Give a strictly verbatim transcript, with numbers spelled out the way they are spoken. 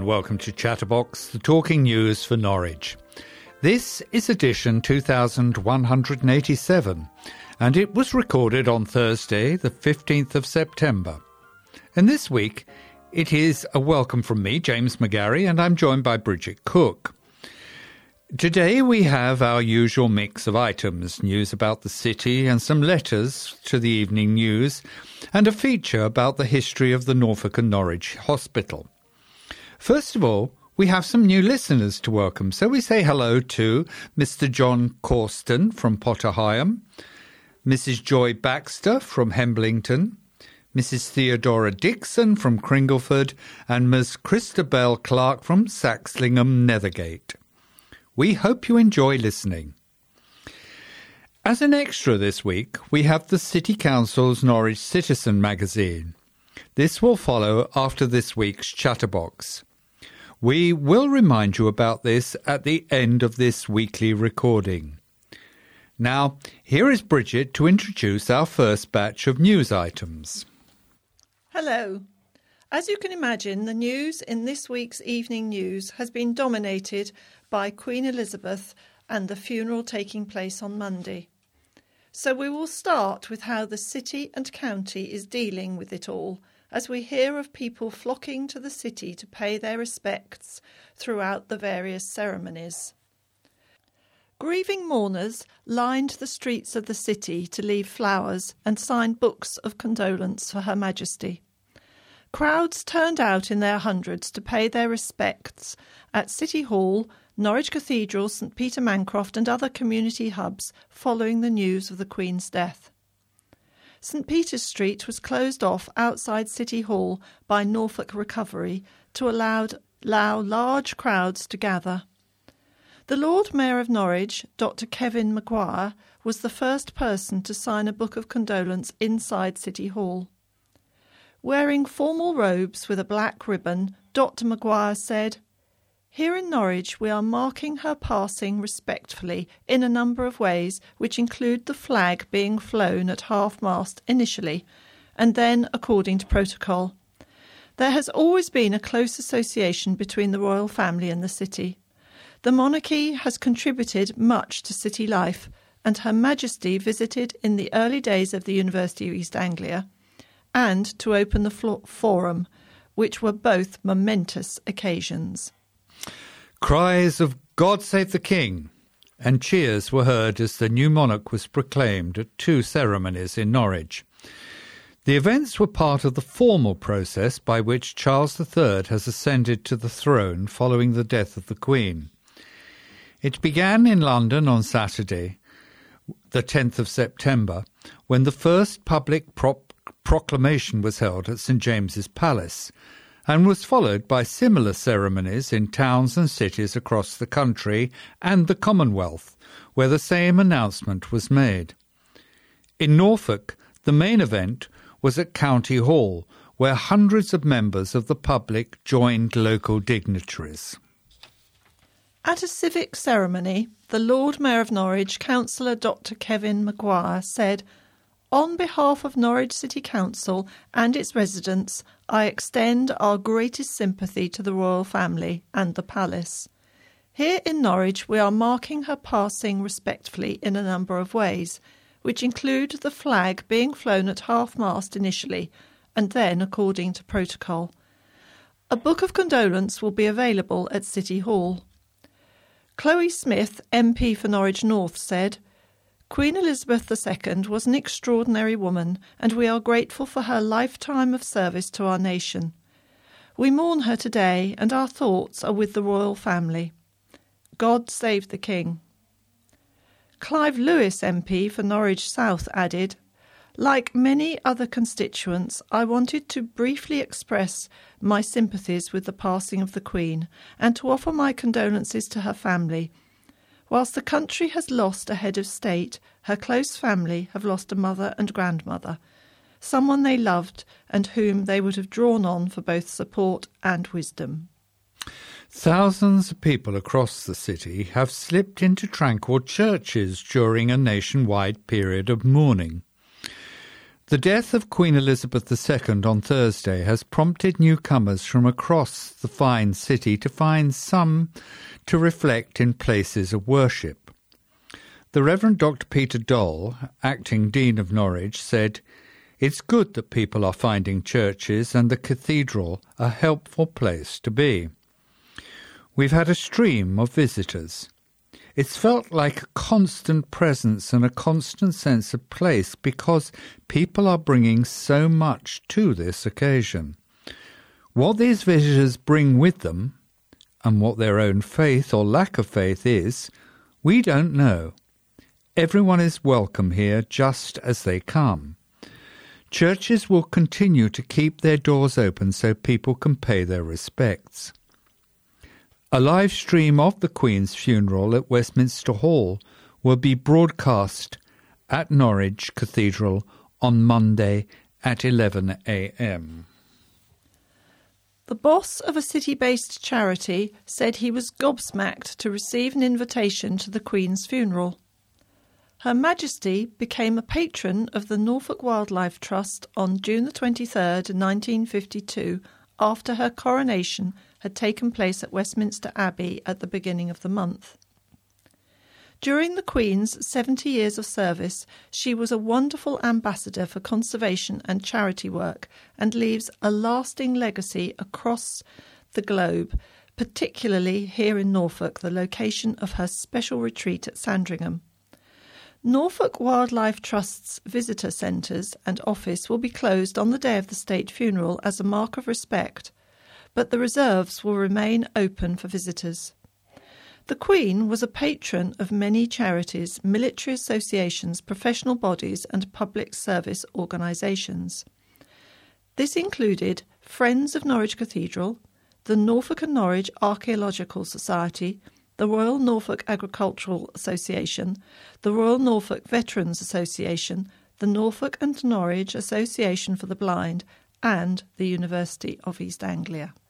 welcome to Chatterbox, the talking news for Norwich. This is edition two thousand one hundred eighty-seven, and it was recorded on Thursday, the fifteenth of September. And this week, it is a welcome from me, James McGarry, and I'm joined by Bridget Cook. Today we have our usual mix of items, news about the city and some letters to the evening news, and a feature about the history of the Norfolk and Norwich Hospital. First of all, we have some new listeners to welcome, so we say hello to Mister John Corsten from Potter Heigham, Missus Joy Baxter from Hemblington, Missus Theodora Dixon from Cringleford, and Miss Christabel Clark from Saxlingham Nethergate. We hope you enjoy listening. As an extra this week, we have the City Council's Norwich Citizen magazine. This will follow after this week's Chatterbox. We will remind you about this at the end of this weekly recording. Now, here is Bridget to introduce our first batch of news items. Hello. As you can imagine, the news in this week's evening news has been dominated by Queen Elizabeth and the funeral taking place on Monday. So we will start with how the city and county is dealing with it all, as we hear of people flocking to the city to pay their respects throughout the various ceremonies. Grieving mourners lined the streets of the city to leave flowers and sign books of condolence for Her Majesty. Crowds turned out in their hundreds to pay their respects at City Hall, Norwich Cathedral, St Peter Mancroft and other community hubs following the news of the Queen's death. St Peter's Street was closed off outside City Hall by Norfolk Recovery to allow, allow large crowds to gather. The Lord Mayor of Norwich, Doctor Kevin Maguire, was the first person to sign a book of condolence inside City Hall. Wearing formal robes with a black ribbon, Doctor Maguire said, "Here in Norwich we are marking her passing respectfully in a number of ways, which include the flag being flown at half-mast initially, and then according to protocol. There has always been a close association between the royal family and the city. The monarchy has contributed much to city life, and Her Majesty visited in the early days of the University of East Anglia, and to open the flo- forum, which were both momentous occasions." Cries of "God Save the King" and cheers were heard as the new monarch was proclaimed at two ceremonies in Norwich. The events were part of the formal process by which Charles the Third has ascended to the throne following the death of the Queen. It began in London on Saturday, the tenth of September, when the first public pro- proclamation was held at St James's Palace, and was followed by similar ceremonies in towns and cities across the country and the Commonwealth, where the same announcement was made. In Norfolk, the main event was at County Hall, where hundreds of members of the public joined local dignitaries. At a civic ceremony, the Lord Mayor of Norwich, Councillor Doctor Kevin Maguire, said, "On behalf of Norwich City Council and its residents, I extend our greatest sympathy to the royal family and the palace. Here in Norwich we are marking her passing respectfully in a number of ways, which include the flag being flown at half-mast initially and then according to protocol. A book of condolence will be available at City Hall." Chloe Smith, M P for Norwich North, said, "Queen Elizabeth the Second was an extraordinary woman, and we are grateful for her lifetime of service to our nation. We mourn her today, and our thoughts are with the royal family. God save the King." Clive Lewis, M P for Norwich South, added, "Like many other constituents, I wanted to briefly express my sympathies with the passing of the Queen and to offer my condolences to her family. Whilst the country has lost a head of state, her close family have lost a mother and grandmother, someone they loved and whom they would have drawn on for both support and wisdom." Thousands of people across the city have slipped into tranquil churches during a nationwide period of mourning. The death of Queen Elizabeth the Second on Thursday has prompted newcomers from across the fine city to find some to reflect in places of worship. The Reverend Doctor Peter Doll, acting Dean of Norwich, said, "It's good that people are finding churches and the cathedral a helpful place to be. We've had a stream of visitors. It's felt like a constant presence and a constant sense of place because people are bringing so much to this occasion. What these visitors bring with them, and what their own faith or lack of faith is, we don't know. Everyone is welcome here just as they come. Churches will continue to keep their doors open so people can pay their respects." A live stream of the Queen's funeral at Westminster Hall will be broadcast at Norwich Cathedral on Monday at eleven a m. The boss of a city-based charity said he was gobsmacked to receive an invitation to the Queen's funeral. Her Majesty became a patron of the Norfolk Wildlife Trust on June the twenty-third, nineteen fifty-two, after her coronation had taken place at Westminster Abbey at the beginning of the month. During the Queen's seventy years of service, she was a wonderful ambassador for conservation and charity work and leaves a lasting legacy across the globe, particularly here in Norfolk, the location of her special retreat at Sandringham. Norfolk Wildlife Trust's visitor centres and office will be closed on the day of the state funeral as a mark of respect, but the reserves will remain open for visitors. The Queen was a patron of many charities, military associations, professional bodies and public service organisations. This included Friends of Norwich Cathedral, the Norfolk and Norwich Archaeological Society, the Royal Norfolk Agricultural Association, the Royal Norfolk Veterans Association, the Norfolk and Norwich Association for the Blind, and the University of East Anglia.